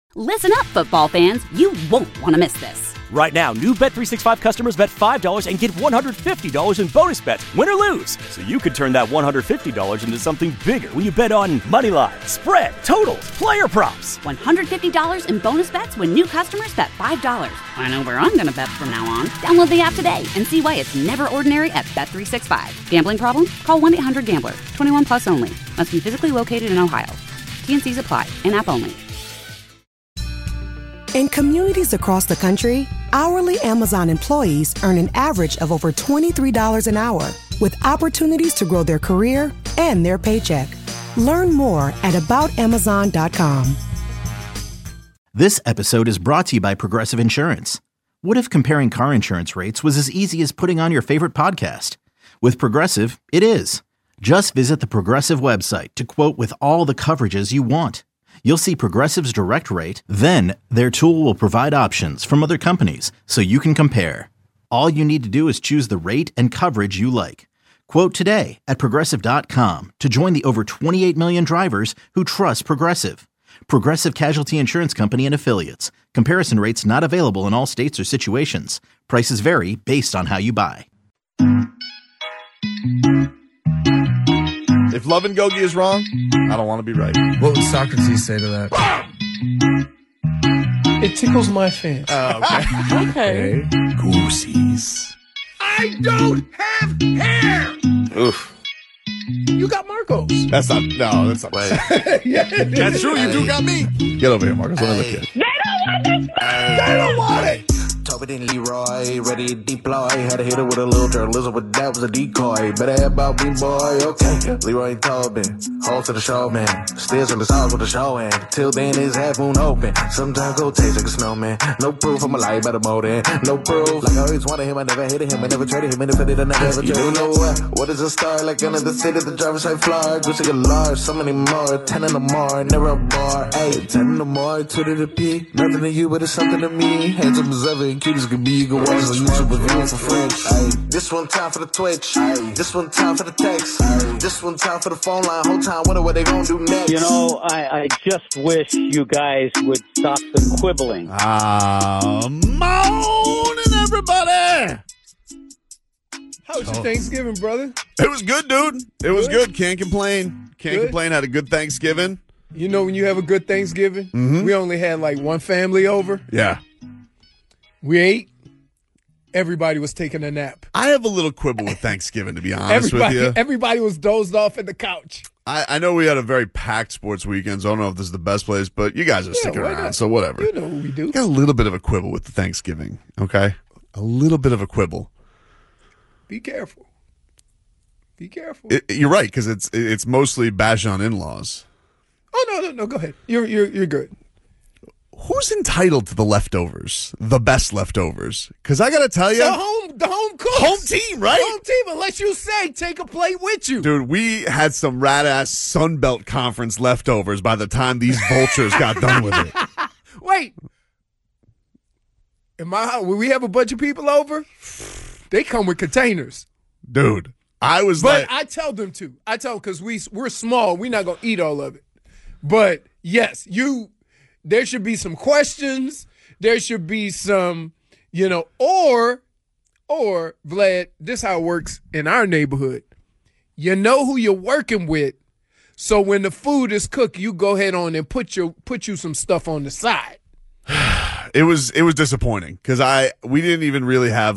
Listen up, football fans. You won't want to miss this. Right now, new Bet365 customers bet $5 and get $150 in bonus bets, win or lose. So you could turn that $150 into something bigger when you bet on money line, spread, totals, player props. $150 in bonus bets when new customers bet $5. I know where I'm going to bet from now on. Download the app today and see why it's never ordinary at Bet365. Gambling problem? Call 1-800-GAMBLER. 21 plus only. Must be physically located in Ohio. T&Cs apply. In-app only. In communities across the country, hourly Amazon employees earn an average of over $23 an hour, with opportunities to grow their career and their paycheck. Learn more at aboutamazon.com. This episode is brought to you by Progressive Insurance. What if comparing car insurance rates was as easy as putting on your favorite podcast? With Progressive, it is. Just visit the Progressive website to quote with all the coverages you want. You'll see Progressive's direct rate, then their tool will provide options from other companies so you can compare. All you need to do is choose the rate and coverage you like. Quote today at Progressive.com to join the over 28 million drivers who trust Progressive. Progressive Casualty Insurance Company and Affiliates. Comparison rates not available in all states or situations. Prices vary based on how you buy. If Love and Gogi is wrong, I don't want to be right. What would Socrates say to that? It tickles my fancy. Oh, okay. Goosies. I don't have hair! Oof. You got Marcos. That's not right. Yeah, That's true, you do got me. Get over here, Marcos. Let me look at you. They don't want it! Tobin and Leroy, ready to deploy. Had to hit it with a little journalism, but that was a decoy. Better have about me, boy, okay. Leroy and Tobin, hold to the show, man. Steers on the stars with the show, and till then it's half moon open. Sometimes go taste like a snowman. No proof, I'm a lie about a molding. No proof, like I always wanted him, I never hated him, I never traded him, and if I did, I never ever traded him. You know what is a star? Like another city, the driver's side fly. Gucci get large, so many more. 10 in the more, never a bar. 8, 10 in the more, 2 to the P. Nothing to you, but it's something to me. Handsome as ever, and cute as can be. You can watch on YouTube review for free. This one time for the Twitch. This one time for the text. This one time for the phone line. Whole time wondering what they gonna do next. You know, I just wish you guys would stop the quibbling. Morning, everybody. How was your Thanksgiving, brother? It was good, dude. It was good. Can't complain. Can't complain. Had a good Thanksgiving. You know when you have a good Thanksgiving? We only had like one family over. Yeah. We ate. Everybody was taking a nap. I have a little quibble with Thanksgiving, to be honest with you. Everybody was dozed off at the couch. I know we had a very packed sports weekend, so I don't know if this is the best place, but you guys are sticking around, so whatever. You know what we do. Got a little bit of a quibble with the Thanksgiving, okay? A little bit of a quibble. Be careful. Be careful. You're right, because it's mostly bash on in-laws. Oh, no. Go ahead. You're good. Who's entitled to the leftovers? The best leftovers? Because I got to tell you. The home cooks. Home team, right? Home team, unless you say take a plate with you. Dude, we had some rat-ass Sunbelt Conference leftovers by the time these vultures got done with it. Wait. In my house, when we have a bunch of people over, they come with containers. Dude, But I tell them to. Because we're small. We're not going to eat all of it. But, yes, there should be some questions. There should be some, or Vlad, this is how it works in our neighborhood. You know who you're working with. So when the food is cooked, you go ahead on and put you some stuff on the side. It was disappointing because we didn't even really have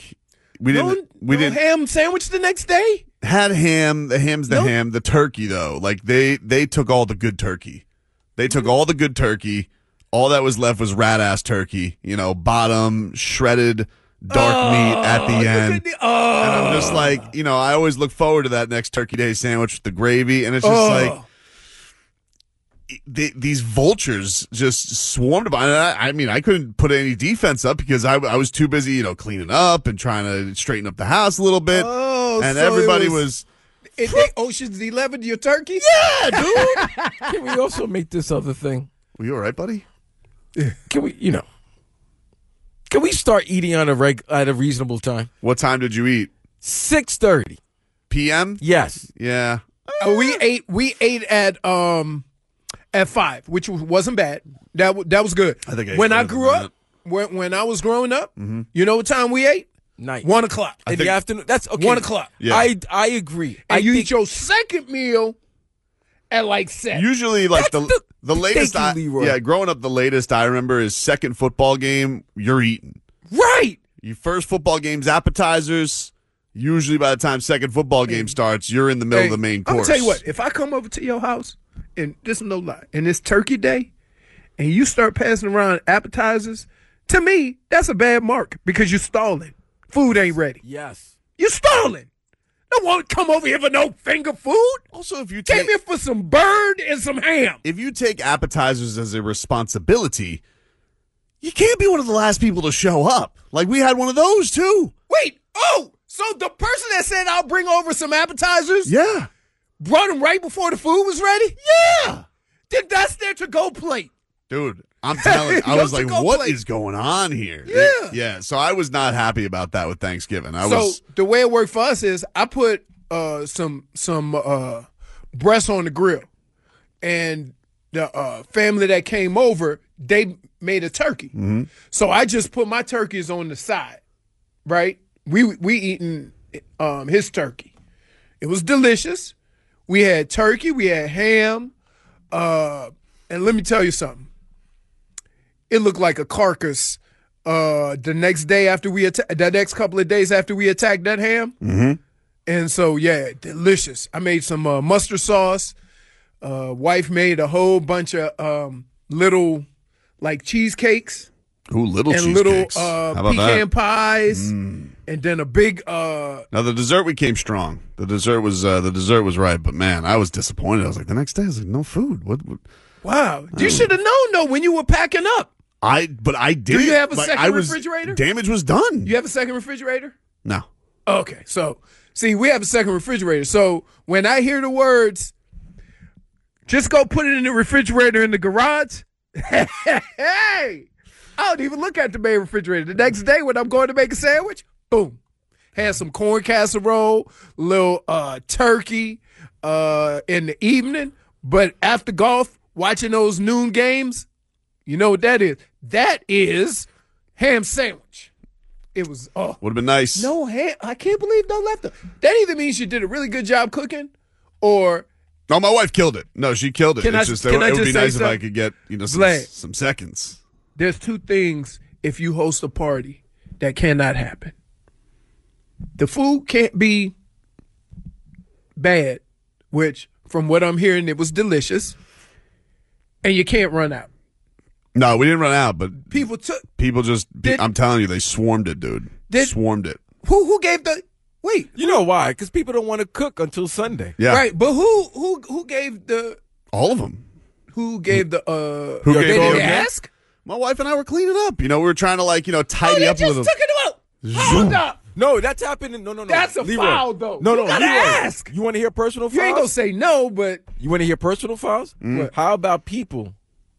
ham sandwich the next day. Had ham. The ham's the ham. The turkey though, like they took all the good turkey. They took all the good turkey. All that was left was rat-ass turkey, bottom, shredded, dark meat at the end. And I'm just like, I always look forward to that next Turkey Day sandwich with the gravy. And it's just like, these vultures just swarmed about it. I couldn't put any defense up because I was too busy, cleaning up and trying to straighten up the house a little bit. And so everybody was... They Ocean's 11 your turkey? Yeah, dude. Can we also make this other thing? Were you all right, buddy? Can we, can we start eating at a reasonable time? What time did you eat? 6:30 p.m. Yes. Yeah. We ate at at 5, which wasn't bad. That was good. I think when I grew up, when I was growing up, you know what time we ate? Night. 1 o'clock. In the afternoon. That's okay. 1 o'clock. Yeah. I agree. And you eat your second meal at like 7. Usually, like the latest. Thank you, Leroy. Yeah, growing up, the latest I remember is second football game. You're eating. Right. Your first football game's appetizers. Usually, by the time second football game starts, you're in the middle of the main course. I'm gonna tell you what. If I come over to your house and this is no lie, and it's Turkey Day, and you start passing around appetizers, to me that's a bad mark because you're stalling. Food ain't ready. Yes. You're stalling. No one come over here for no finger food. Also, if you came here for some bird and some ham. If you take appetizers as a responsibility, you can't be one of the last people to show up. Like, we had one of those, too. Wait, so the person that said I'll bring over some appetizers Yeah. brought them right before the food was ready? Yeah. Then that's their to-go plate. Dude, I'm telling you, I was like, to-go what plate. is going on here? Yeah. Yeah, so I was not happy about that with Thanksgiving. So the way it worked for us is I put some breasts on the grill. And the family that came over, they made a turkey. Mm-hmm. So I just put my turkeys on the side, right? We eating his turkey. It was delicious. We had turkey, we had ham, and let me tell you something. It looked like a carcass the next day after the next couple of days after we attacked that ham. Mm-hmm. And so, yeah, delicious. I made some mustard sauce. Wife made a whole bunch of little, like, cheesecakes. Ooh, little and cheesecakes. little How about pecan that? pies. And then a big Now the dessert we came strong. The dessert was right, but man, I was disappointed. I was like, the next day I was like, no food. What? wow. You should have known though when you were packing up. I did. Do you have a second refrigerator? Damage was done. You have a second refrigerator? No. Okay. So see, we have a second refrigerator. So when I hear the words, just go put it in the refrigerator in the garage. Hey, I don't even look at the main refrigerator. The next day when I'm going to make a sandwich, boom. Had some corn casserole, little turkey in the evening. But after golf, watching those noon games, you know what that is? That is ham sandwich. It was, would have been nice. No ham. I can't believe no left. That either means you did a really good job cooking or. No, my wife killed it. No, she killed it. It would be nice if I could get some seconds. There's two things if you host a party that cannot happen. The food can't be bad, which from what I'm hearing, it was delicious, and you can't run out. No, we didn't run out, but people just. I'm telling you, they swarmed it, dude. Swarmed it. Who gave the? Wait, you know why? Because people don't want to cook until Sunday. Yeah, right. But who gave the? All of them. Who gave the? Who gave they all didn't of them? ask? My wife and I were cleaning up. We were trying to tidy up a little. Took it out. Hold up. No, that's happening. No. That's a Leroy. foul, though. No, you gotta Leroy. ask. You want to hear personal files? You ain't gonna say no, but you want to hear personal files? Mm. How about people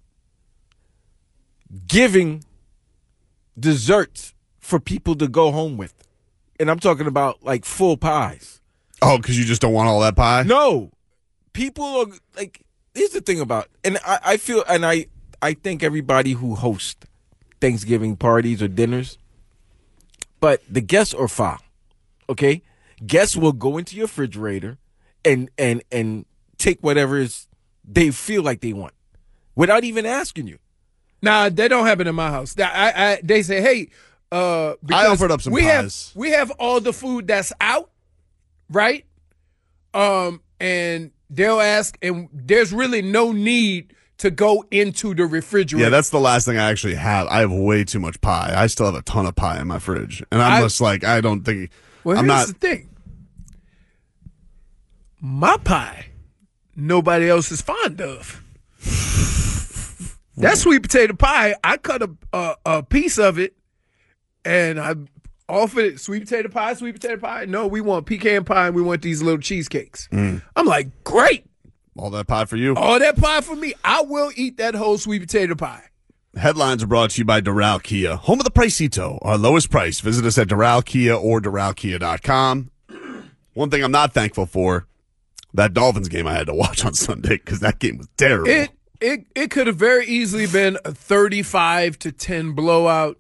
giving desserts for people to go home with? And I'm talking about like full pies. Oh, because you just don't want all that pie? No. People are like, here's the thing about, and I feel, and I think everybody who hosts Thanksgiving parties or dinners, but the guests are foul, okay? Guests will go into your refrigerator and take whatever they feel like they want without even asking you. Nah, that don't happen in my house. They say, hey, because I offered up some pies. We have all the food that's out, right? And they'll ask, and there's really no need to go into the refrigerator. Yeah, that's the last thing I actually have. I have way too much pie. I still have a ton of pie in my fridge. And I'm just like, I don't think. Well, here's the thing. My pie, nobody else is fond of. That sweet potato pie, I cut a piece of it, and I offered it, sweet potato pie. No, we want pecan pie, and we want these little cheesecakes. I'm like, great. All that pie for you? All that pie for me. I will eat that whole sweet potato pie. Headlines are brought to you by Doral Kia, home of the Pricito, our lowest price. Visit us at Doral Kia or DoralKia.com. One thing I'm not thankful for, that Dolphins game I had to watch on Sunday because that game was terrible. it could have very easily been a 35-10 blowout.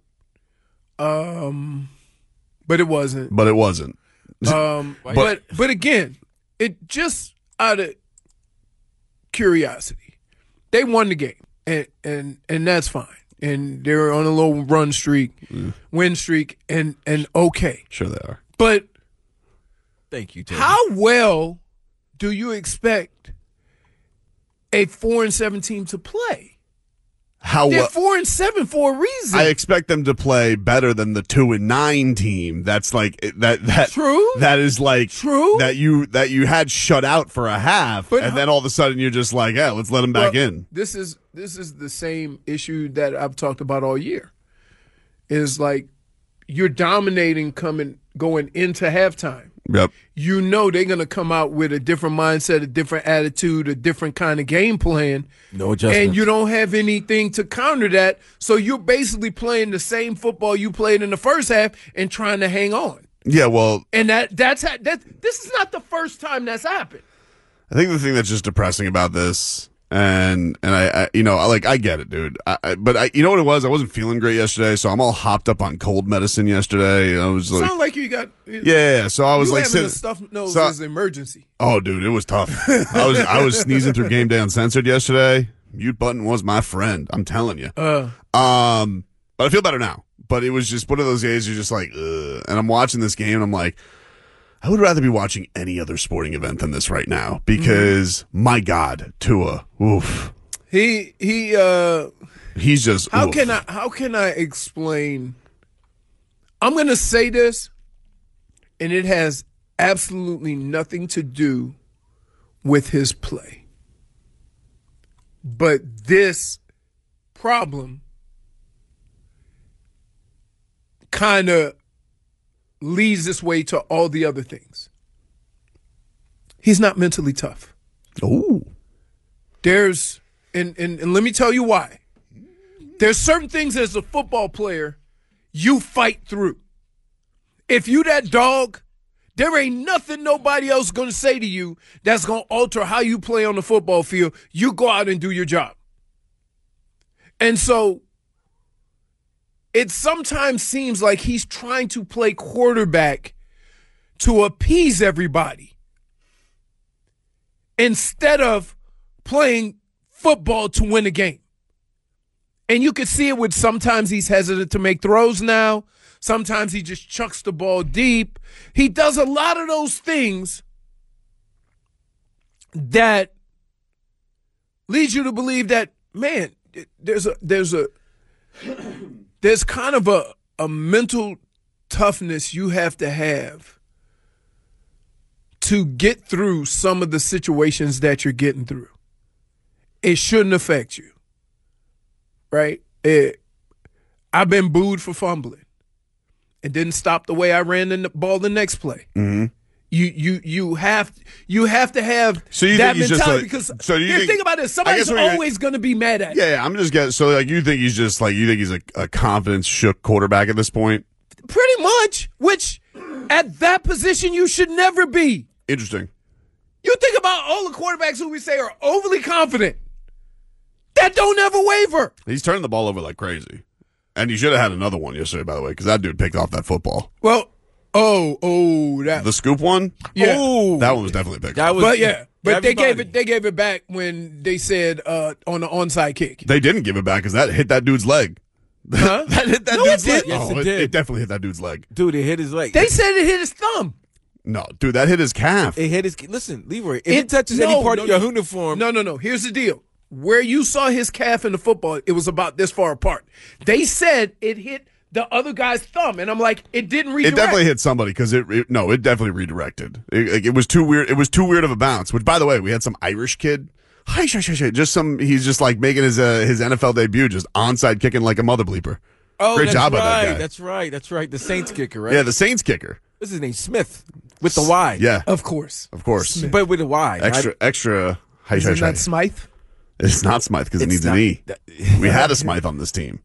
But it wasn't. But it wasn't. But again, it just out of curiosity, they won the game, and that's fine. And they're on a little win streak, and okay. Sure they are. But thank you, Tony. How well do you expect a 4-7 team to play? They're 4-7 for a reason. I expect them to play better than the 2-9 team. That's like that. True. That is like true. That you had shut out for a half, and then all of a sudden you're just like, yeah, let's let them back in. This is the same issue that I've talked about all year. Is like you're dominating going into halftime. Yep. You know they're going to come out with a different mindset, a different attitude, a different kind of game plan. No adjustments. And you don't have anything to counter that. So you're basically playing the same football you played in the first half and trying to hang on. Yeah, well. And this is not the first time that's happened. I think the thing that's just depressing about this, and I I get it, dude. But you know what it was? I wasn't feeling great yesterday, so I'm all hopped up on cold medicine yesterday. I was like, sound like you got so I was like, having a stuffed nose is an emergency. Oh, dude, it was tough. I was sneezing through Game Day Uncensored yesterday. Mute button was my friend. I'm telling you. But I feel better now. But it was just one of those days you're just like, ugh. And I'm watching this game and I'm like, I would rather be watching any other sporting event than this right now because my God, Tua, oof. He's just how oof. can I explain? I'm going to say this, and it has absolutely nothing to do with his play. But this problem kind of leads this way to all the other things. He's not mentally tough. Oh. There's and let me tell you why. There's certain things as a football player you fight through. If you that dog, there ain't nothing nobody else gonna say to you that's gonna alter how you play on the football field. You go out and do your job. And so it sometimes seems like he's trying to play quarterback to appease everybody instead of playing football to win a game. And you can see it with sometimes he's hesitant to make throws now. Sometimes he just chucks the ball deep. He does a lot of those things that leads you to believe that, man, there's kind of a mental toughness you have to get through some of the situations that you're getting through. It shouldn't affect you, right? I've been booed for fumbling. It didn't stop the way I ran the ball the next play. Mm-hmm. You have to have that mentality because think about it. Somebody's always going to be mad at you. Yeah, I'm just getting so like you think he's a confidence shook quarterback at this point. Pretty much, which at that position you should never be. Interesting. You think about all the quarterbacks who we say are overly confident. That don't ever waver. He's turning the ball over like crazy. And he should have had another one yesterday, by the way, because that dude picked off that football. Well, that the scoop one? Yeah. Oh, that one was definitely picked off. But they gave it back when they said on the onside kick. They didn't give it back because that hit that dude's leg. Huh? That hit that dude's leg. Yes, it did. It definitely hit that dude's leg. Dude, it hit his leg. They said it hit his thumb. No, dude, that hit his calf. It hit his. Listen, Leroy, if it touches any part of your uniform. No. Here's the deal. Where you saw his calf in the football, it was about this far apart. They said it hit the other guy's thumb, and I'm like, it didn't redirect. It definitely hit somebody because it definitely redirected. It was too weird. It was too weird of a bounce. Which, by the way, we had some Irish kid. He's just like making his NFL debut, just onside kicking like a mother bleeper. Oh, great job by that guy. That's right. The Saints kicker, right? Yeah, the Saints kicker. What's his name? Smith with the Y. Yeah, of course. Smith. But with a Y. Extra. Isn't that Smythe? It's not Smythe because it needs an E. We had a Smythe on this team.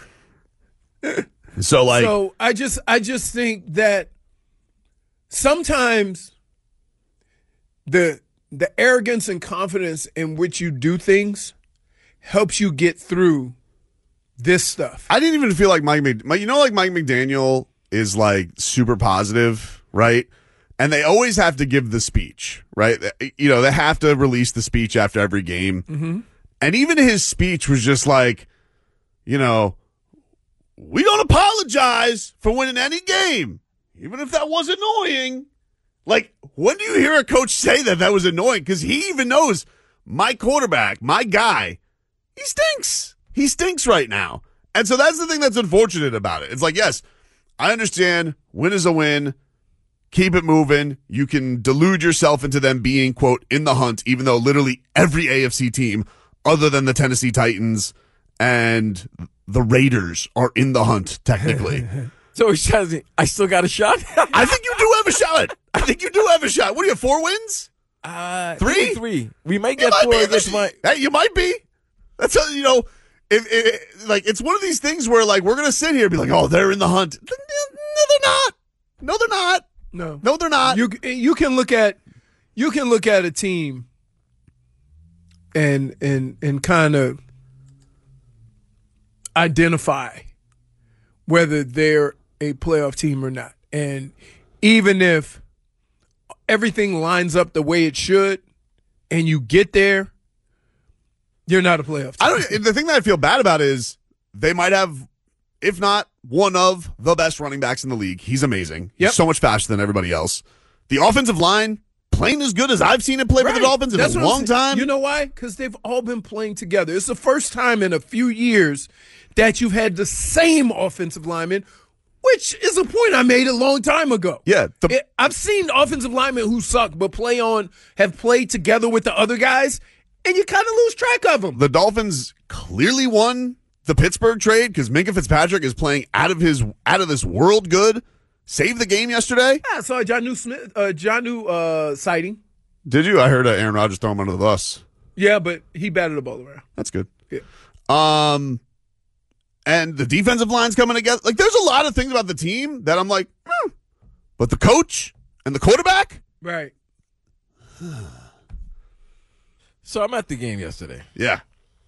So I just think that sometimes the arrogance and confidence in which you do things helps you get through this stuff. I didn't even feel like Mike McDaniel is like super positive, right? And they always have to give the speech, right? You know, they have to release the speech after every game. Mm-hmm. And even his speech was just like, you know, we don't apologize for winning any game, even if that was annoying. Like, when do you hear a coach say that was annoying? Because he even knows my quarterback, my guy, he stinks. He stinks right now. And so that's the thing that's unfortunate about it. It's like, yes, I understand win is a win. Keep it moving. You can delude yourself into them being, quote, in the hunt, even though literally every AFC team other than the Tennessee Titans and the Raiders are in the hunt, technically. So he says, I still got a shot? I think you do have a shot. I think you do have a shot. What do you have, 4 wins? 3? 3. We might get 4 against my... Hey, you might be. That's how, you know, it's one of these things where, like, we're going to sit here and be like, oh, they're in the hunt. No, they're not. No, they're not. No, they're not. You can look at a team and kind of identify whether they're a playoff team or not. And even if everything lines up the way it should and you get there, you're not a playoff team. The thing that I feel bad about is they might have, if not one of the best running backs in the league. He's amazing. Yep. He's so much faster than everybody else. The offensive line, playing as good as I've seen it play for the Dolphins in a long time. You know why? Because they've all been playing together. It's the first time in a few years that you've had the same offensive lineman, which is a point I made a long time ago. Yeah. I've seen offensive linemen who suck but have played together with the other guys, and you kind of lose track of them. The Dolphins clearly won the Pittsburgh trade because Minkah Fitzpatrick is playing out of this world good. Saved the game yesterday. I saw a Jonnu sighting. Did you? I heard Aaron Rodgers throw him under the bus. Yeah, but he batted the ball around. That's good. Yeah. And the defensive line's coming together. Like, there's a lot of things about the team that I'm like, but the coach and the quarterback? Right. So I'm at the game yesterday. Yeah.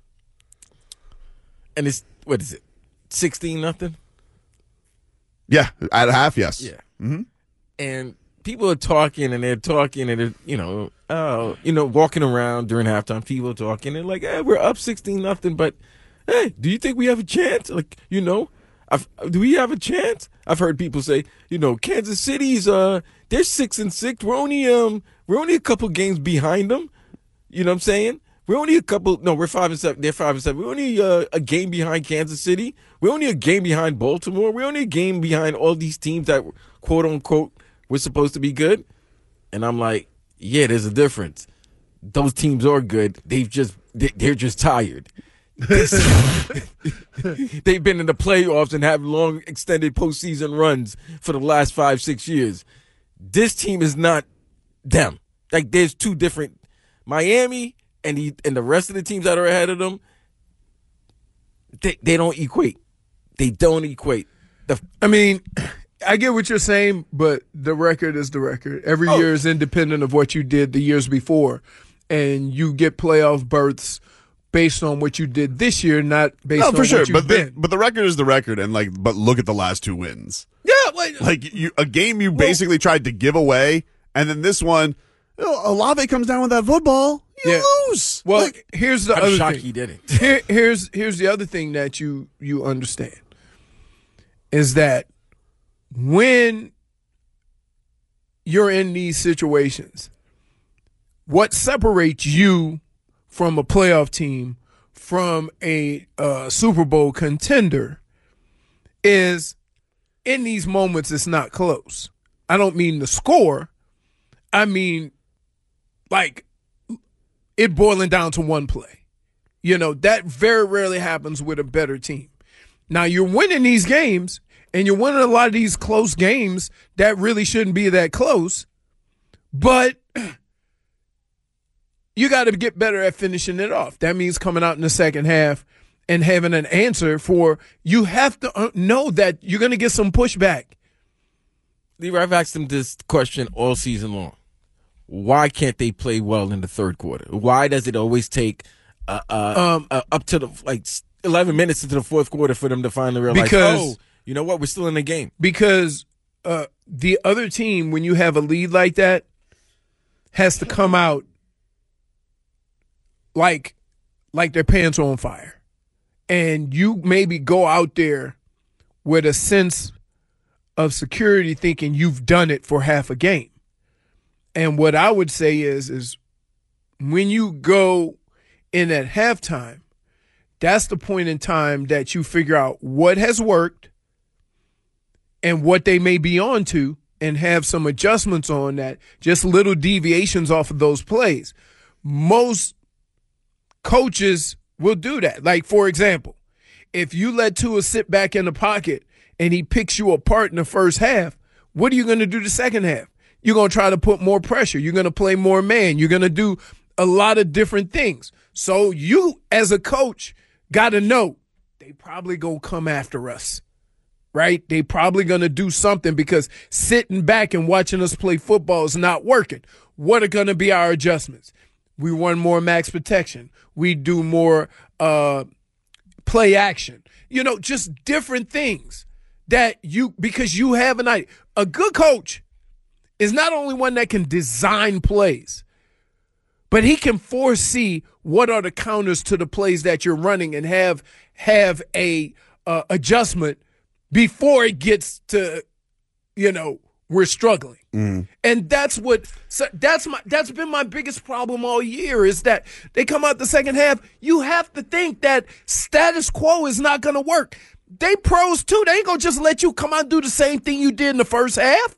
And it's, what is it, 16-0? Yeah, at half, yes. Yeah. Mm-hmm. And people are talking, and they're talking, and they're, walking around during halftime. People are talking, and like, hey, we're up 16-0, but hey, do you think we have a chance? Like, do we have a chance? I've heard people say, Kansas City's they're 6-6. We're only a couple games behind them. You know what I'm saying? We're only we're 5-7. They're 5-7. We're only a game behind Kansas City. We're only a game behind Baltimore. We're only a game behind all these teams that, quote unquote, were supposed to be good. And I'm like, yeah, there's a difference. Those teams are good. They're just tired. They've been in the playoffs and have long extended postseason runs for the last 5-6 years. This team is not them. Like, there's two different Miami and the rest of the teams that are ahead of them. They don't equate. They don't equate. I get what you're saying, but the record is the record. Every year is independent of what you did the years before, and you get playoff berths based on what you did this year, not based on what you've been. But the record is the record, and but look at the last 2 wins. Yeah, a game you basically tried to give away, and then this one, Olave comes down with that football, you lose. Well, here's the other thing. He didn't. Here's the other thing that you understand is that when you're in these situations, what separates you from a playoff team, from a Super Bowl contender, is in these moments it's not close. I don't mean the score. I mean, like, it boiling down to one play. That very rarely happens with a better team. Now, you're winning these games, and you're winning a lot of these close games that really shouldn't be that close, but you got to get better at finishing it off. That means coming out in the second half and having an answer for, you have to know that you're going to get some pushback. Leroy, I've asked them this question all season long. Why can't they play well in the third quarter? Why does it always take up to the 11 minutes into the fourth quarter for them to finally realize, you know what, we're still in the game. Because the other team, when you have a lead like that, has to come out like their pants are on fire. And you maybe go out there with a sense of security thinking you've done it for half a game. And what I would say is when you go in at halftime, that's the point in time that you figure out what has worked and what they may be on to and have some adjustments on that, just little deviations off of those plays. Most coaches will do that. Like, for example, if you let Tua sit back in the pocket and he picks you apart in the first half, what are you going to do the second half? You're going to try to put more pressure. You're going to play more man. You're going to do a lot of different things. So you, as a coach, got to know they probably going to come after us, right? They probably going to do something because sitting back and watching us play football is not working. What are going to be our adjustments? We run more max protection. We do more play action. You know, just different things that because you have an idea. A good coach is not only one that can design plays, but he can foresee what are the counters to the plays that you're running and have a adjustment before it gets to, we're struggling. Mm. And that's been my biggest problem all year is that they come out the second half. You have to think that status quo is not going to work. They pros too. They ain't going to just let you come out and do the same thing you did in the first half.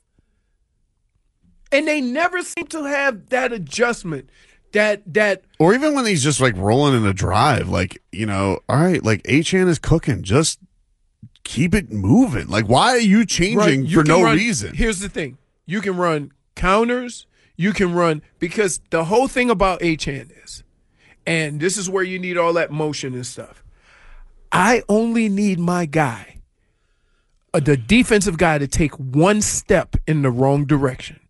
And they never seem to have that adjustment. That or even when he's just like rolling in a drive, like, all right, like Achane is cooking, just keep it moving. Like, why are you changing for no reason? Here's the thing. You can run counters, you can run, because the whole thing about Achane is, and this is where you need all that motion and stuff. I only need my guy, the defensive guy, to take one step in the wrong direction.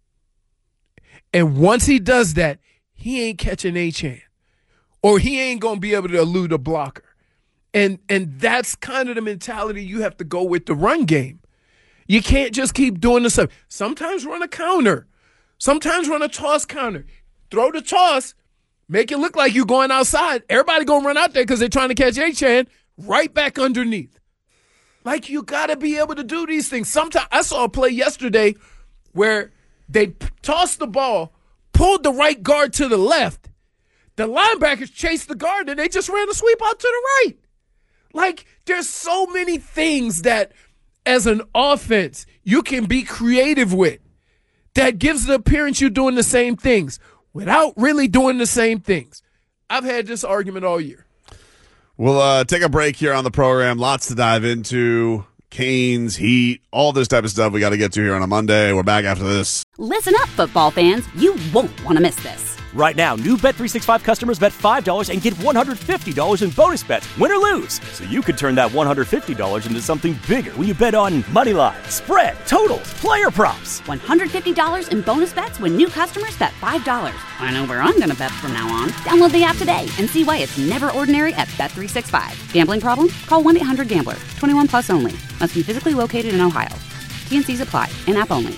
And once he does that, he ain't catching Achane, or he ain't going to be able to elude a blocker. And that's kind of the mentality you have to go with the run game. You can't just keep doing the stuff. Sometimes run a counter. Sometimes run a toss counter. Throw the toss, make it look like you're going outside. Everybody going to run out there because they're trying to catch Achane right back underneath. Like, you got to be able to do these things. Sometimes I saw a play yesterday where they tossed the ball, pulled the right guard to the left. The linebackers chased the guard, and they just ran a sweep out to the right. Like, there's so many things that, as an offense, you can be creative with that gives the appearance you're doing the same things without really doing the same things. I've had this argument all year. We'll take a break here on the program. Lots to dive into. Canes, Heat, all this type of stuff we got to get to here on a Monday. We're back after this. Listen up, football fans. You won't want to miss this. Right now, new Bet365 customers bet $5 and get $150 in bonus bets, win or lose. So you could turn that $150 into something bigger when you bet on money line, spread, totals, player props. $150 in bonus bets when new customers bet $5. I know where I'm going to bet from now on. Download the app today and see why it's never ordinary at Bet365. Gambling problem? Call 1-800-GAMBLER. 21 plus only. Must be physically located in Ohio. T&Cs apply. In-app only.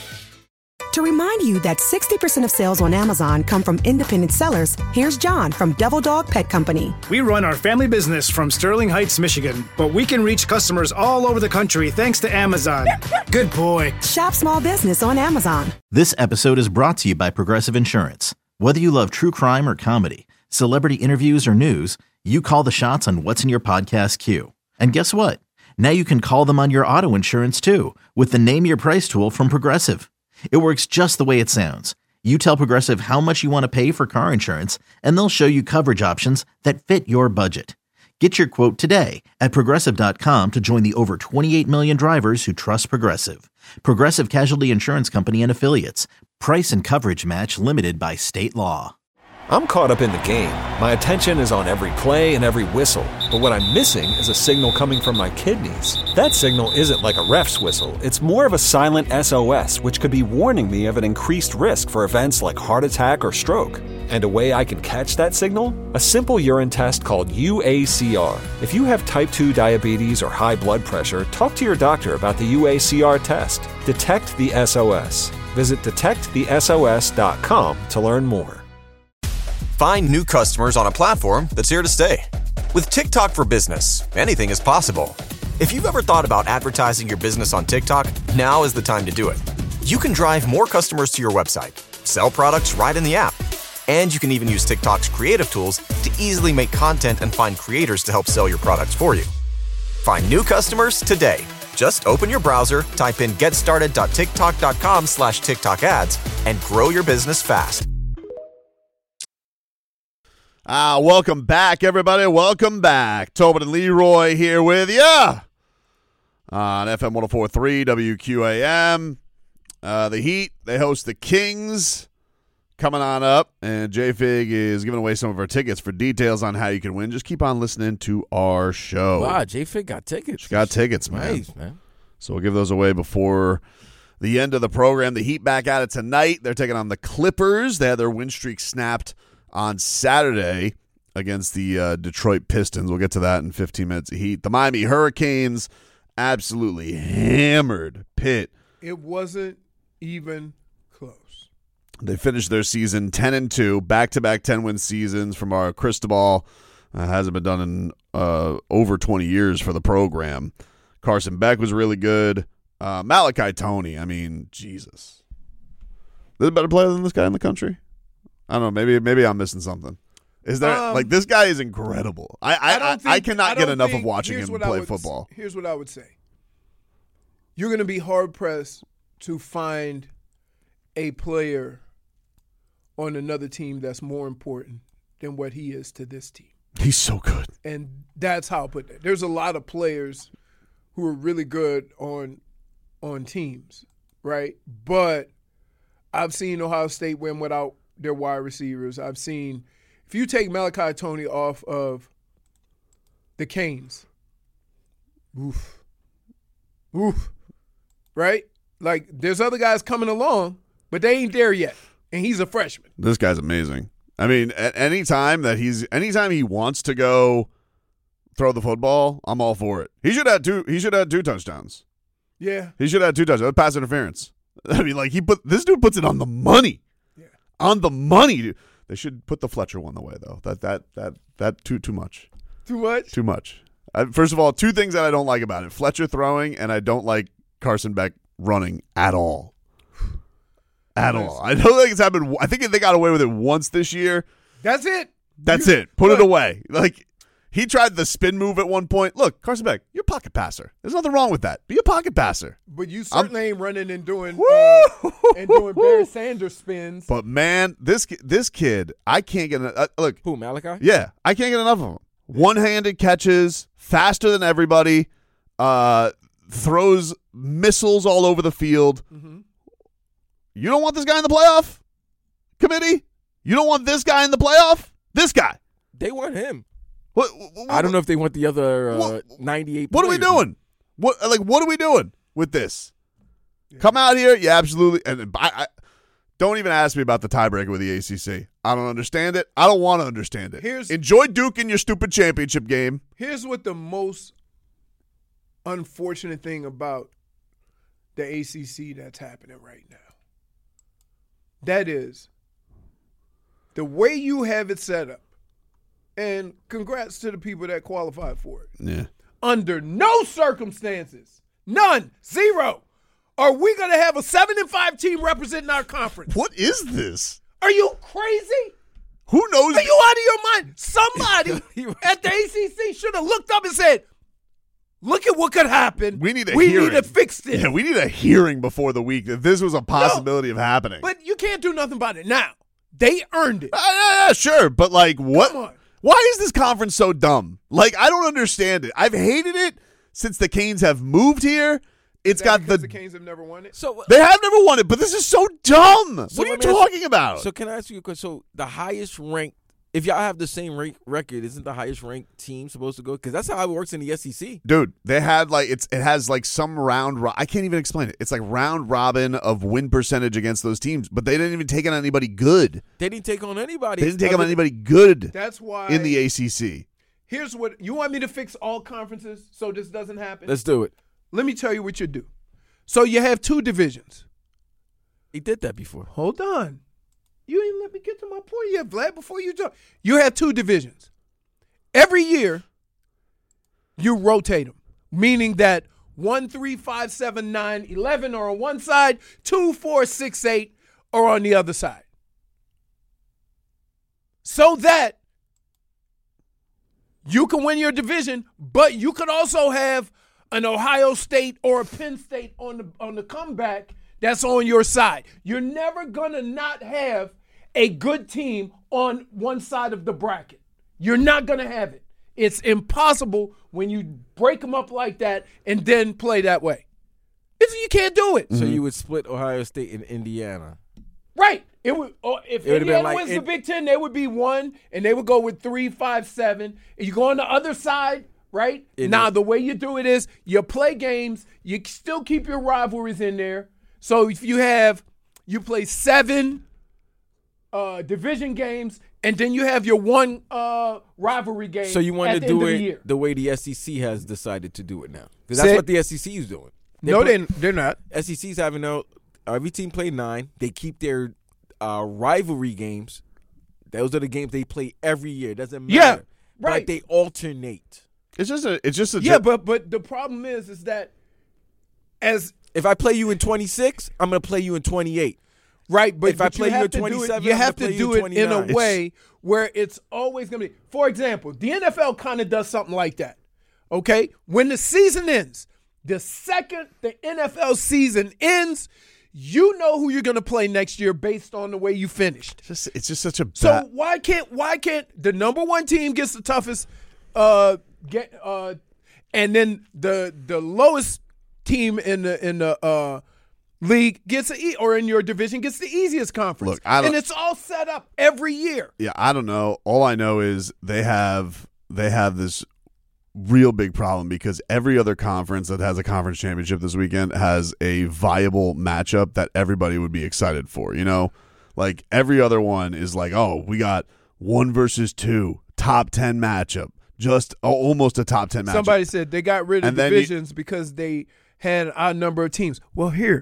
To remind you that 60% of sales on Amazon come from independent sellers, here's John from Devil Dog Pet Company. We run our family business from Sterling Heights, Michigan, but we can reach customers all over the country thanks to Amazon. Good boy. Shop small business on Amazon. This episode is brought to you by Progressive Insurance. Whether you love true crime or comedy, celebrity interviews or news, you call the shots on what's in your podcast queue. And guess what? Now you can call them on your auto insurance too with the Name Your Price tool from Progressive. It works just the way it sounds. You tell Progressive how much you want to pay for car insurance, and they'll show you coverage options that fit your budget. Get your quote today at Progressive.com to join the over 28 million drivers who trust Progressive. Progressive Casualty Insurance Company and Affiliates. Price and coverage match limited by state law. I'm caught up in the game. My attention is on every play and every whistle. But what I'm missing is a signal coming from my kidneys. That signal isn't like a ref's whistle. It's more of a silent SOS, which could be warning me of an increased risk for events like heart attack or stroke. And a way I can catch that signal? A simple urine test called UACR. If you have type 2 diabetes or high blood pressure, talk to your doctor about the UACR test. Detect the SOS. Visit detectthesos.com to learn more. Find new customers on a platform that's here to stay. With TikTok for Business, anything is possible. If you've ever thought about advertising your business on TikTok, now is the time to do it. You can drive more customers to your website, sell products right in the app, and you can even use TikTok's creative tools to easily make content and find creators to help sell your products for you. Find new customers today. Just open your browser, type in getstarted.tiktok.com/TikTok ads, and grow your business fast. Welcome back, everybody. Welcome back. Tobin and Leroy here with you on FM 104.3 WQAM. The Heat, they host the Kings coming on up, and J-Fig is giving away some of our tickets. For details on how you can win, just keep on listening to our show. Wow, J-Fig got tickets. She got tickets, man. Nice, man. So we'll give those away before the end of the program. The Heat back at it tonight. They're taking on the Clippers. They had their win streak snapped on Saturday against the Detroit Pistons. We'll get to that in 15 minutes of Heat. The Miami Hurricanes absolutely hammered Pitt. It wasn't even close. They finished their season 10-2, back-to-back 10-win seasons from our Cristobal. Hasn't been done in over 20 years for the program. Carson Beck was really good. Malachi Toney, I mean, Jesus. There's a better player than this guy in the country? I don't know. Maybe I'm missing something. Is there this guy is incredible. I cannot get enough of watching him play football. Here's what I would say. You're going to be hard pressed to find a player on another team that's more important than what he is to this team. He's so good. And that's how I put it. There's a lot of players who are really good on teams, right? But I've seen Ohio State win without their wide receivers. I've seen, if you take Malachi Toney off of the Canes, oof, right? Like, there's other guys coming along, but they ain't there yet, and he's a freshman. This guy's amazing. I mean, anytime he wants to go throw the football, I'm all for it. He should have two touchdowns. Yeah, he should have 2 touchdowns. Pass interference. I mean, like this dude puts it on the money. On the money, dude. They should put the Fletcher one away, though. That too much. Too much? Too much. First of all, 2 things that I don't like about it: Fletcher throwing, and I don't like Carson Beck running at all. At all. I don't think it's happened. I think they got away with it once this year. That's it. That's it. Put it away. Like, he tried the spin move at one point. Look, Carson Beck, you're a pocket passer. There's nothing wrong with that. Be a pocket passer. But you certainly ain't running and doing Barry Sanders spins. But man, this kid, I can't get look. Who, Malachi? Yeah, I can't get enough of him. One-handed catches, faster than everybody, throws missiles all over the field. Mm-hmm. You don't want this guy in the playoff committee? You don't want this guy in the playoff? This guy. They want him. What, I don't know if they want the other 98 What are we doing? What are we doing with this? Yeah. Come out here, yeah, absolutely. And I don't even ask me about the tiebreaker with the ACC. I don't understand it. I don't want to understand it. Enjoy Duke in your stupid championship game. Here's what the most unfortunate thing about the ACC that's happening right now. That is the way you have it set up. And congrats to the people that qualified for it. Yeah. Under no circumstances, none, 0, are we going to have a 7-5 team representing our conference. What is this? Are you crazy? Who knows? Are you out of your mind? Somebody at the ACC should have looked up and said, look at what could happen. We need a hearing. We need to fix this. Yeah, we need a hearing before the week if this was a possibility of happening. But you can't do nothing about it now. They earned it. Yeah, sure. But, like, what? Come on. Why is this conference so dumb? Like, I don't understand it. I've hated it since the Canes have moved here. It's got the Canes have never won it. So they have never won it, but this is so dumb. So what are you talking about? So can I ask you a question? So the highest ranked if y'all have the same record, isn't the highest ranked team supposed to go? Because that's how it works in the SEC. Dude, they had it has like some round. I can't even explain it. It's like round robin of win percentage against those teams, but they didn't even take on anybody good. They didn't take on anybody. They didn't take on anybody good. That's why in the ACC. Here's what you want me to fix all conferences so this doesn't happen. Let's do it. Let me tell you what you do. So you have 2 divisions. He did that before. Hold on. You ain't let me get to my point yet, Vlad, before you talk. You have 2 divisions. Every year, you rotate them, meaning that 1, 3, 5, 7, 9, 11 are on one side, 2, 4, 6, 8 are on the other side. So that you can win your division, but you could also have an Ohio State or a Penn State on the comeback that's on your side. You're never going to not have a good team on one side of the bracket. You're not going to have it. It's impossible when you break them up like that and then play that way. You can't do it. So you would split Ohio State and Indiana. Right. If Indiana wins the Big Ten, they would be 1, and they would go with 3, 5, 7. And you go on the other side, right? The way you do it is you play games. You still keep your rivalries in there. So if you play 7 division games, and then you have your 1 rivalry game. So you want to do it the way the SEC has decided to do it now, because that's what the SEC is doing. They're not. SEC's having every team play 9. They keep their rivalry games. Those are the games they play every year. It doesn't matter. Yeah, right. But they alternate. It's just a yeah. But the problem is that if I play you in 26, I'm going to play you in 28. Right, but if I play you in 27, you have to play do you it in a way where it's always going to be. For example, the NFL kind of does something like that. Okay, when the season ends, the second the NFL season ends, you know who you're going to play next year based on the way you finished. It's just such a bad. So why can't the number 1 team gets the toughest and then the lowest team in the league gets or in your division gets the easiest conference. Look, and it's all set up every year. Yeah, I don't know. All I know is they have this real big problem because every other conference that has a conference championship this weekend has a viable matchup that everybody would be excited for. You know, like every other one is like, oh, we got 1 versus 2 top 10 matchup, just almost a top 10 matchup. Somebody said they got rid of divisions because they had an odd number of teams. Well, here,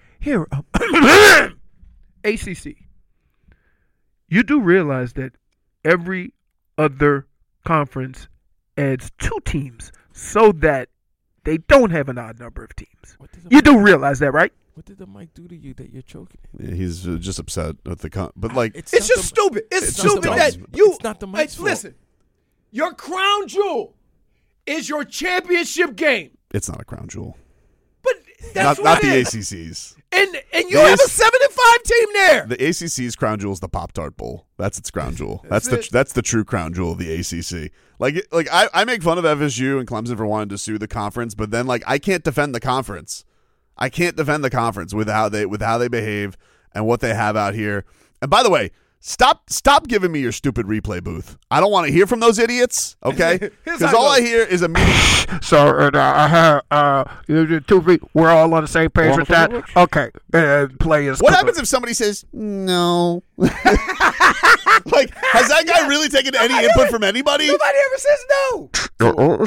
ACC. You do realize that every other conference adds 2 teams so that they don't have an odd number of teams. You do realize that, right? What did the mic do to you that you're choking? Yeah, he's just upset with but like it's just stupid. It's stupid that you. It's not the mic's fault. Listen, your crown jewel is your championship game. It's not a crown jewel. But that's not the ACC's. And you have a 7-5 team there. The ACC's crown jewel is the Pop-Tart Bowl. That's its crown jewel. That's the true crown jewel of the ACC. Like I make fun of FSU and Clemson for wanting to sue the conference, but then I can't defend the conference. I can't defend the conference with how they behave and what they have out here. And by the way, stop giving me your stupid replay booth. I don't want to hear from those idiots, okay? Because all I hear is a meeting. So I have 2 we're all on the same page with that. Okay, players. What happens if somebody says no? Like, has that guy really taken any input from anybody? Nobody ever says no.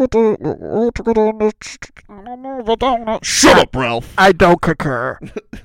Shut up, Ralph. I don't concur.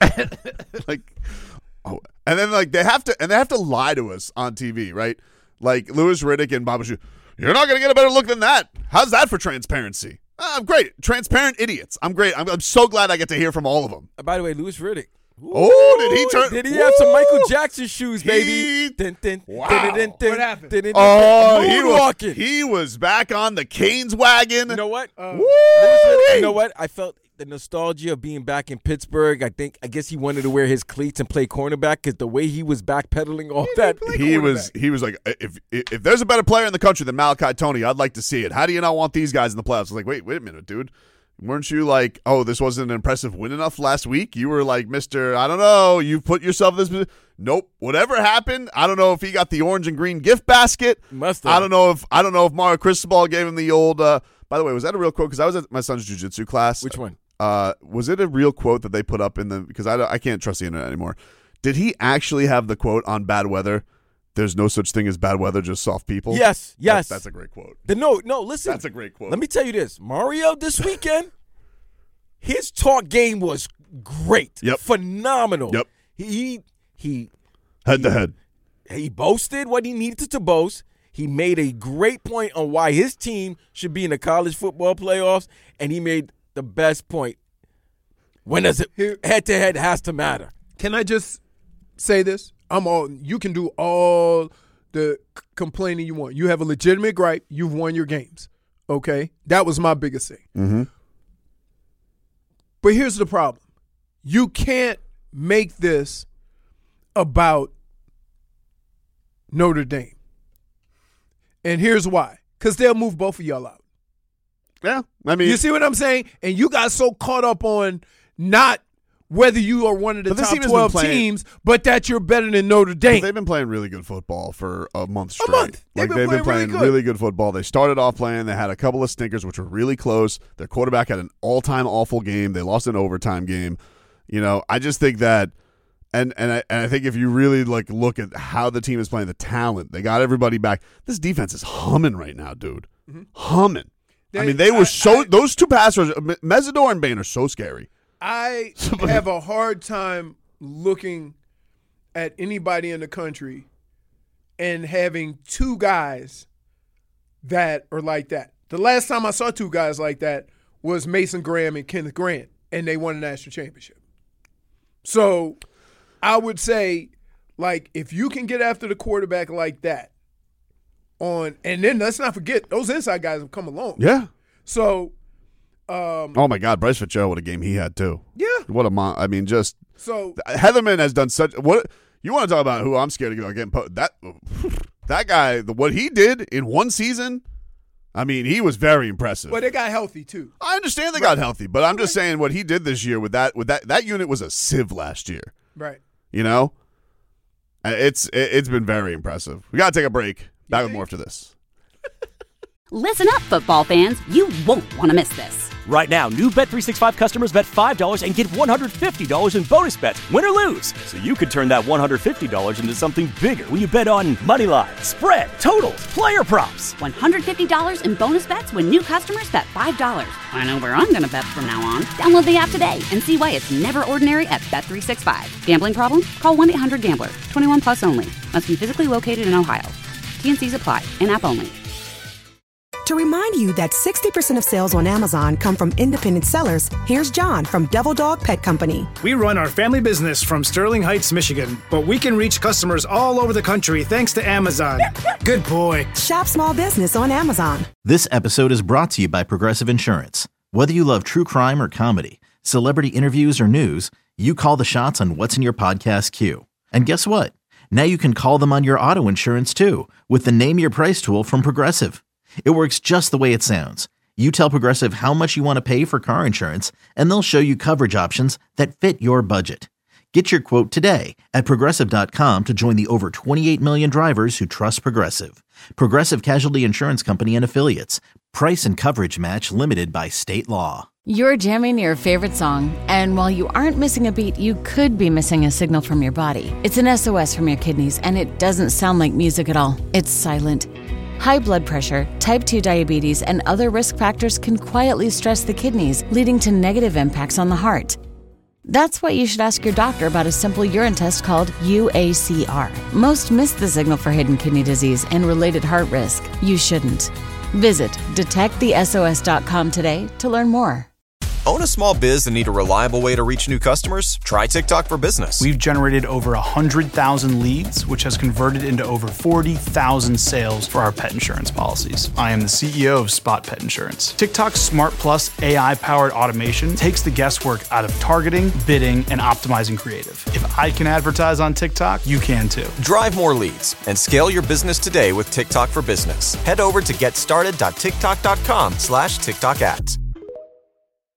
And then they have to lie to us on TV, right? Like Louis Riddick and Baba Shoe. You're not going to get a better look than that. How's that for transparency? I'm great. Transparent idiots. I'm great. I'm so glad I get to hear from all of them. By the way, Louis Riddick. Did he have some Michael Jackson shoes, baby? Wow. What happened? He was back on the Canes wagon. You know what? You know what? I felt the nostalgia of being back in Pittsburgh. I guess he wanted to wear his cleats and play cornerback because the way he was backpedaling all that. He was like, if there's a better player in the country than Malachi Tony, I'd like to see it. How do you not want these guys in the playoffs? I was like, wait a minute, dude. Weren't you like, oh, this wasn't an impressive win enough last week? You were like, Mr. I don't know, you've put yourself in this position. Nope. Whatever happened, I don't know if he got the orange and green gift basket. Must have. I don't know if Mario Cristobal gave him the old by the way, was that a real quote? Because I was at my son's jiu-jitsu class. Which one? Was it a real quote that they put up in the, because I can't trust the internet anymore. Did he actually have the quote on bad weather? There's no such thing as bad weather, just soft people. Yes. That's a great quote. No, listen. That's a great quote. Let me tell you this. Mario this weekend, his talk game was great. Yep. Phenomenal. Yep. He head to head. He boasted what he needed to boast. He made a great point on why his team should be in the college football playoffs, and he made the best point. When does it head-to-head has to matter? Can I just say this? You can do all the complaining you want. You have a legitimate gripe. You've won your games. Okay? That was my biggest thing. Mm-hmm. But here's the problem. You can't make this about Notre Dame. And here's why. Because they'll move both of y'all out. Yeah. I mean, you see what I'm saying? And you got so caught up on not whether you are one of the top 12 teams, but that you're better than Notre Dame. They've been playing really good football for a month straight. They've been playing really good football. They started off playing. They had a couple of stinkers, which were really close. Their quarterback had an all-time awful game. They lost an overtime game. You know, I just think that, and I think if you really look at how the team is playing, the talent, they got everybody back. This defense is humming right now, dude. Mm-hmm. Humming. Those two passers, Mesidor and Bain, are so scary. I have a hard time looking at anybody in the country and having two guys that are like that. The last time I saw two guys like that was Mason Graham and Kenneth Grant, and they won a national championship. So I would say, if you can get after the quarterback like that, and then let's not forget, those inside guys have come along. Yeah. So oh my God, Bryce Fitzgerald, what a game he had too. Yeah. What a Heatherman has done such what you want to talk about who I'm scared of getting that guy, what he did in one season, I mean, he was very impressive. But they got healthy too. I understand they got healthy, but I'm just saying what he did this year with that unit was a sieve last year. Right. You know? It's been very impressive. We got to take a break. Back with more after this. Listen up, football fans. You won't want to miss this. Right now, new Bet365 customers bet $5 and get $150 in bonus bets, win or lose. So you could turn that $150 into something bigger when you bet on money line, spread, totals, player props. $150 in bonus bets when new customers bet $5. I know where I'm going to bet from now on. Download the app today and see why it's never ordinary at Bet365. Gambling problem? Call 1-800-GAMBLER. 21 plus only. Must be physically located in Ohio. T&Cs apply. In-app only. To remind you that 60% of sales on Amazon come from independent sellers, here's John from Devil Dog Pet Company. We run our family business from Sterling Heights, Michigan, but we can reach customers all over the country thanks to Amazon. Good boy. Shop small business on Amazon. This episode is brought to you by Progressive Insurance. Whether you love true crime or comedy, celebrity interviews or news, you call the shots on what's in your podcast queue. And guess what? Now you can call them on your auto insurance too with the Name Your Price tool from Progressive. It works just the way it sounds. You tell Progressive how much you want to pay for car insurance, and they'll show you coverage options that fit your budget. Get your quote today at Progressive.com to join the over 28 million drivers who trust Progressive. Progressive Casualty Insurance Company and Affiliates. Price and coverage match limited by state law. You're jamming your favorite song, and while you aren't missing a beat, you could be missing a signal from your body. It's an SOS from your kidneys, and it doesn't sound like music at all. It's silent. High blood pressure, type 2 diabetes, and other risk factors can quietly stress the kidneys, leading to negative impacts on the heart. That's why you should ask your doctor about a simple urine test called UACR. Most miss the signal for hidden kidney disease and related heart risk. You shouldn't. Visit detectthesos.com today to learn more. Own a small biz and need a reliable way to reach new customers? Try TikTok for Business. We've generated over 100,000 leads, which has converted into over 40,000 sales for our pet insurance policies. I am the CEO of Spot Pet Insurance. TikTok's Smart Plus AI-powered automation takes the guesswork out of targeting, bidding, and optimizing creative. If I can advertise on TikTok, you can too. Drive more leads and scale your business today with TikTok for Business. Head over to getstarted.tiktok.com/TikTok ads.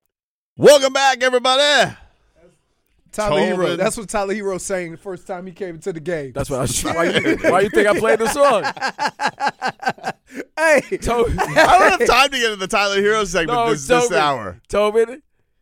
Welcome back, everybody. Tyler Hero. That's what Tyler Hero's saying the first time he came into the game. That's what I was why you think I played the song? Hey. I don't have time to get into the Tyler Hero segment this hour. Tobin,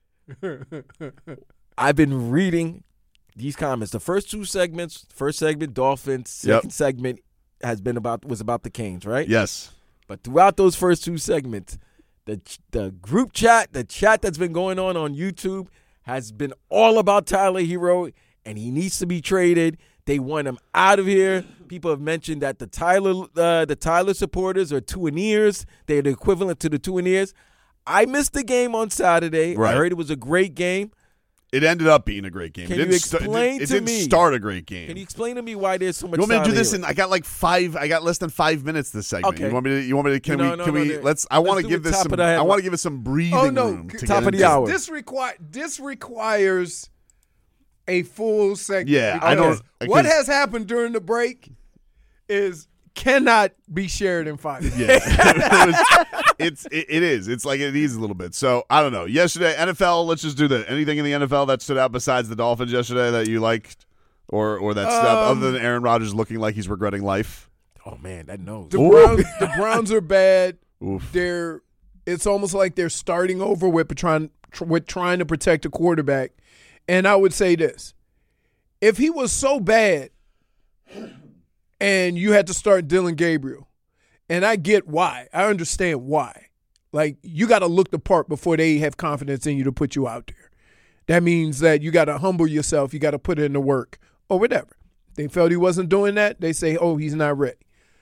I've been reading these comments. The first two segments, first segment, Dolphins, second segment was about the Canes, right? Yes. But throughout those first two segments, the group chat, the chat that's been going on YouTube has been all about Tyler Hero, and he needs to be traded. They want him out of here. People have mentioned that the Tyler supporters are two-and-ears. They're the equivalent to the two-and-ears. I missed the game on Saturday. Right. I heard it was a great game. It ended up being a great game. Can you explain it to didn't me? Start a great game. Can you explain to me why there's so much? You want me to do Tyler this? Hero? I got less than 5 minutes this segment. Okay. You want me to? Can No, we? Let's. I want to give this some. I want to give it some breathing room. To top get of the into hour. This requires a full segment. Yeah, I don't. What has happened during the break cannot be shared in 5 minutes. Yeah, it is. It's like it needs a little bit. So I don't know. Yesterday, NFL. Let's just do that. Anything in the NFL that stood out besides the Dolphins yesterday that you liked, or that stood out other than Aaron Rodgers looking like he's regretting life? Oh man, that nose. The Browns are bad. Oof. It's almost like they're starting over with trying to protect a quarterback. And I would say this: if he was so bad, and you had to start Dylan Gabriel, and I get why. I understand why. Like, you got to look the part before they have confidence in you to put you out there. That means that you got to humble yourself. You got to put in the work or whatever. They felt he wasn't doing that. They say, oh, he's not ready.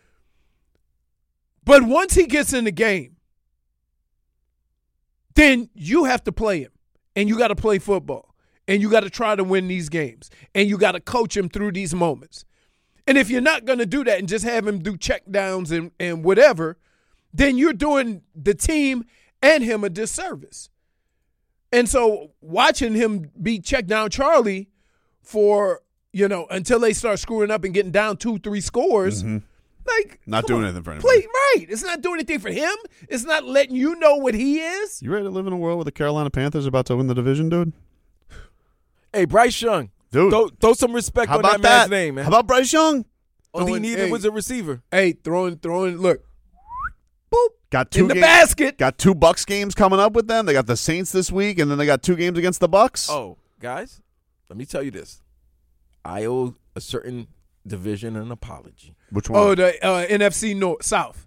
But once he gets in the game, then you have to play him, and you got to play football, and you got to try to win these games, and you got to coach him through these moments. And if you're not going to do that and just have him do check downs and whatever, then you're doing the team and him a disservice. And so watching him be check down Charlie for, until they start screwing up and getting down 2-3 scores, like, not doing anything for anybody. Right. It's not doing anything for him. It's not letting you know what he is. You ready to live in a world where the Carolina Panthers are about to win the division, dude? Hey, Bryce Young. Dude, throw some respect on that man's name, man. How about Bryce Young? All he needed was a receiver. Hey, throwing, look. Boop. Got two in the basket. Got 2 Bucks games coming up with them. They got the Saints this week, and then they got 2 games against the Bucks. Oh, guys, let me tell you this. I owe a certain division an apology. Which one? Oh, the NFC North, South.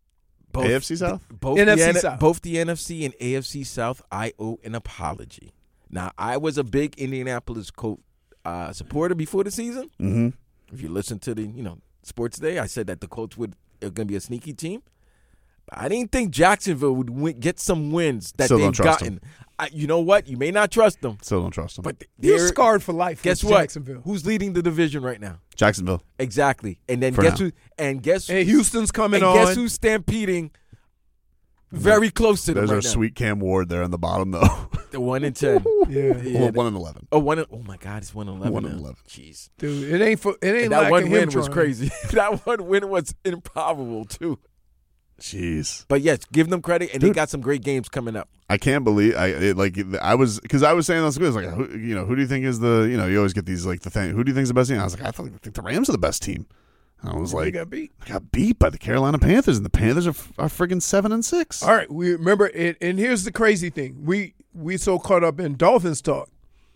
AFC South? Both NFC South. Both the NFC and AFC South, I owe an apology. Now, I was a big Indianapolis Colts supporter before the season. Mm-hmm. If you listen to the Sports Day, I said that the Colts are going to be a sneaky team. But I didn't think Jacksonville would get some wins that Still they've don't trust gotten. You know what? You may not trust them. Still don't trust them. But you're scarred for life. Guess with what? Jacksonville. Who's leading the division right now? Jacksonville. Exactly. And then For guess now. who? And guess Hey, Houston's coming and on. guess who's stampeding very close to them There's right our now? sweet Cam Ward there in the bottom, though. The 1-10. Yeah. 1-11. Oh my God, it's 1-11. 1-11. Dude, Jeez. it ain't And lacking that one him win was trying. crazy. That one win was improbable too. Jeez. But yes, give them credit, and they got some great games coming up. I can't believe I was saying this. Like, who do you think is the you always get these like the thing. Who do you think is the best team? I was like, I think the Rams are the best team. And I was They like, got beat. I got beat by the Carolina Panthers, and the Panthers are friggin' 7-6. All right, we remember it, and here's the crazy thing: we so caught up in Dolphins talk.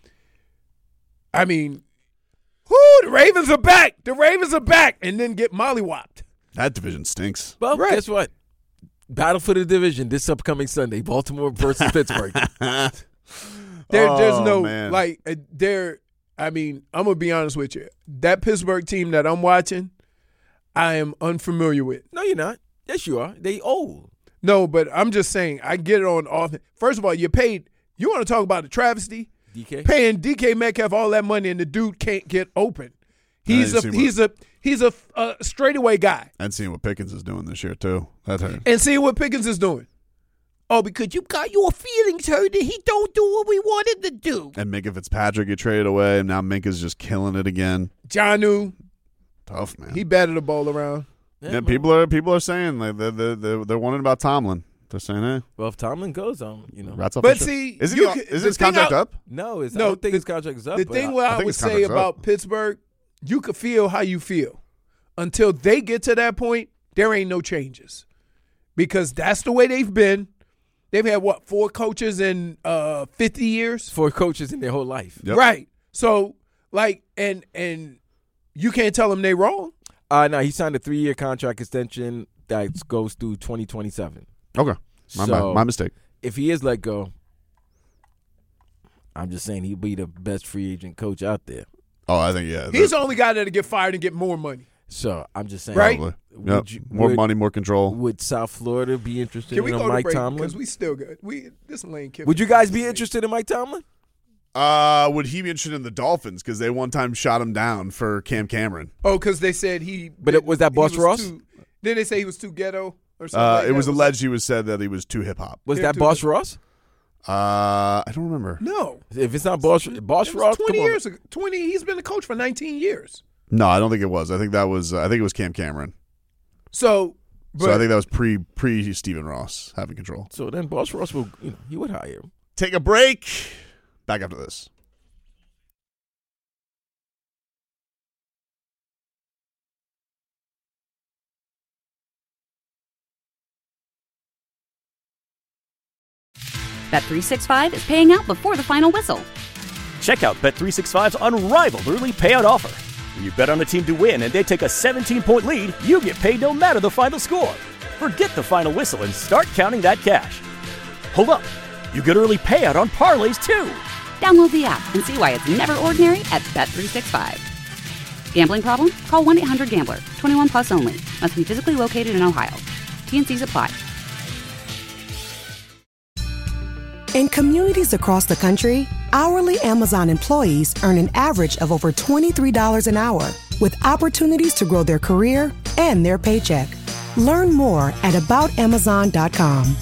I mean, the Ravens are back. The Ravens are back, and then get mollywopped. That division stinks. Well, Right. guess what? Battle for the division this upcoming Sunday: Baltimore versus Pittsburgh. There's Oh, no man. I mean, I'm gonna be honest with you. That Pittsburgh team that I'm watching, I am unfamiliar with. No, you're not. Yes, you are. They old. No, but I'm just saying, I get it on offense. First of all, you paid. You want to talk about a travesty? DK. Paying DK Metcalf all that money and the dude can't get open. He's a straightaway guy. And seeing what Pickens is doing this year too. That hurt. And see what Pickens is doing. Oh, because you got your feelings hurt that he don't do what we wanted to do. And Minka Fitzpatrick get traded away, and now Minka's just killing it again. Jonnu, Tough, man. he batted the ball around. Yeah, people are saying like they're wondering about Tomlin. They're saying that. Well, if Tomlin goes on, Rats off. But see, is his contract up? No, I don't think his contract is up. The thing what I would say about Pittsburgh, you could feel how you feel. Until they get to that point, there ain't no changes. Because that's the way they've been. They've had, 4 coaches in 50 years? 4 coaches in their whole life. Yep. Right. So, and you can't tell them they wrong. No, he signed a 3-year contract extension that goes through 2027. Okay. My mistake. If he is let go, I'm just saying he'll be the best free agent coach out there. Oh, I think, yeah. He's the only guy that'll get fired and get more money. So I'm just saying, right? More money, more control. Would South Florida be interested in Mike Tomlin? Because we still good. This Lane Kiffin. Would you guys be interested in Mike Tomlin? Would he be interested in the Dolphins? Because they one time shot him down for Cam Cameron. Oh, because they said he. But was that Boss Ross? Did they say he was too ghetto or something? It was alleged said that he was too hip hop. Was that Boss Ross? I don't remember. No. If it's not Boss Ross, 20 years ago. 20. He's been a coach for 19 years. No, I don't think it was. I think it was Cam Cameron. So I think that was pre Stephen Ross having control. So then Boss Ross he would hire him. Take a break. Back after this. Bet365 is paying out before the final whistle. Check out Bet365's unrivaled early payout offer. When you bet on a team to win and they take a 17-point lead, you get paid no matter the final score. Forget the final whistle and start counting that cash. Hold up. You get early payout on parlays, too. Download the app and see why it's never ordinary at Bet365. Gambling problem? Call 1-800-GAMBLER. 21 plus only. Must be physically located in Ohio. T&Cs apply. In communities across the country, hourly Amazon employees earn an average of over $23 an hour, with opportunities to grow their career and their paycheck. Learn more at aboutamazon.com.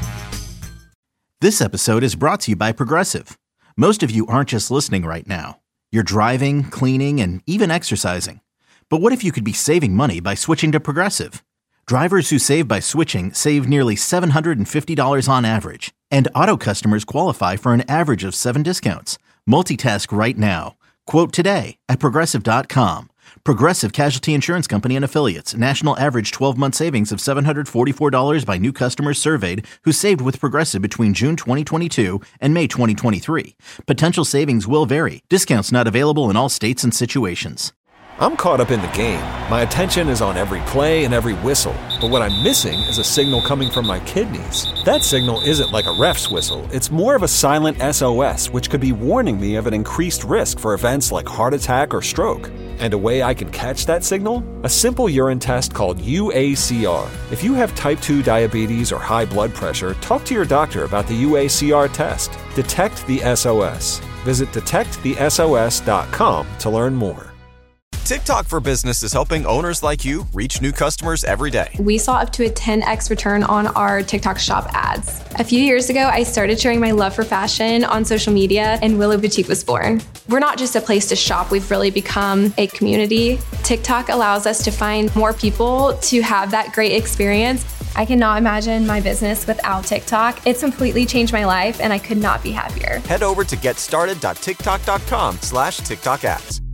This episode is brought to you by Progressive. Most of you aren't just listening right now. You're driving, cleaning, and even exercising. But what if you could be saving money by switching to Progressive? Drivers who save by switching save nearly $750 on average, and auto customers qualify for an average of 7 discounts. Multitask right now. Quote today at Progressive.com. Progressive Casualty Insurance Company and Affiliates. National average 12-month savings of $744 by new customers surveyed who saved with Progressive between June 2022 and May 2023. Potential savings will vary. Discounts not available in all states and situations. I'm caught up in the game. My attention is on every play and every whistle. But what I'm missing is a signal coming from my kidneys. That signal isn't like a ref's whistle. It's more of a silent SOS, which could be warning me of an increased risk for events like heart attack or stroke. And a way I can catch that signal? A simple urine test called UACR. If you have type 2 diabetes or high blood pressure, talk to your doctor about the UACR test. Detect the SOS. Visit detectthesos.com to learn more. TikTok for Business is helping owners like you reach new customers every day. We saw up to a 10x return on our TikTok shop ads. A few years ago, I started sharing my love for fashion on social media, and Willow Boutique was born. We're not just a place to shop, we've really become a community. TikTok allows us to find more people to have that great experience. I cannot imagine my business without TikTok. It's completely changed my life, and I could not be happier. Head over to getstarted.tiktok.com/TikTok ads.